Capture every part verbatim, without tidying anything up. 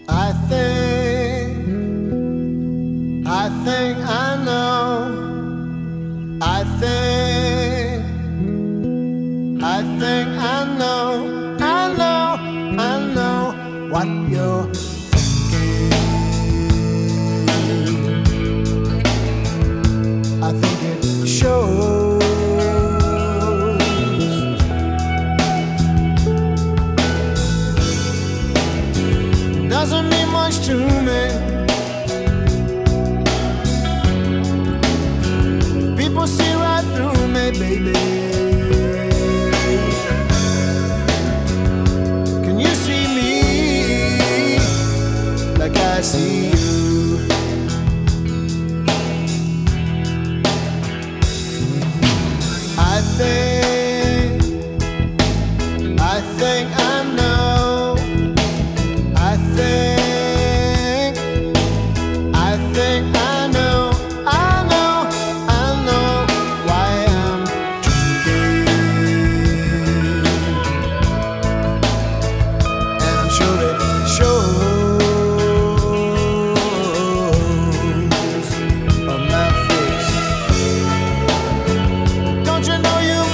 I think, I think I know. I think, I think I know. I know, I know what you're thinking. I think it shows. Doesn't mean much to me. People see right through me, baby. Can you see me like I see you? I think, I think I know. I think, I think I know. I know, I know why I'm drinking, and I'm sure it shows on my face. Don't you know you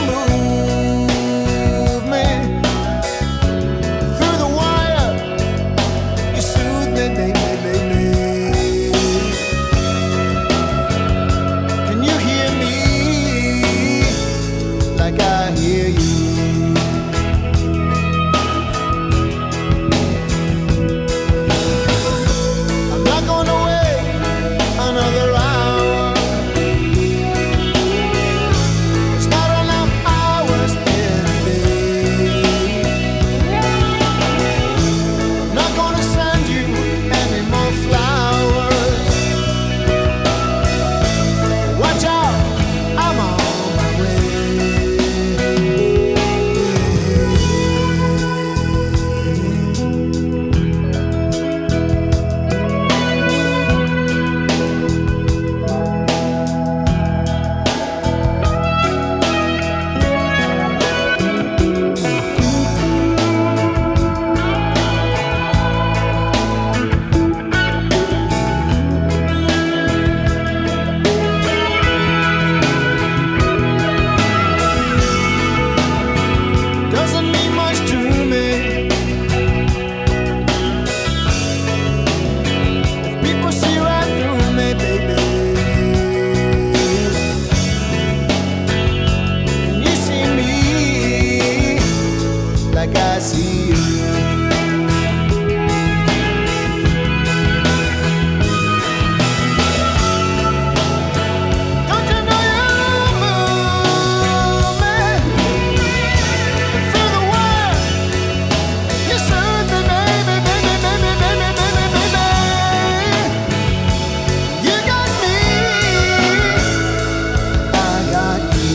move me through the wire? You soothe me, baby, baby. Can you hear me like I hear you? I'm not gonna wait another hour. There's not enough hours in a day. I'm not gonna send you any more flowers. Watch out, I'm on my way. Doesn't mean much to me. People see right through me, baby. Can you see me like I see you? Don't you know you move me through the wire? You soothe me, baby, baby, baby, baby, baby, baby. You got me, I got you.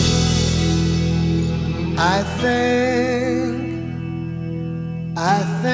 I think, I think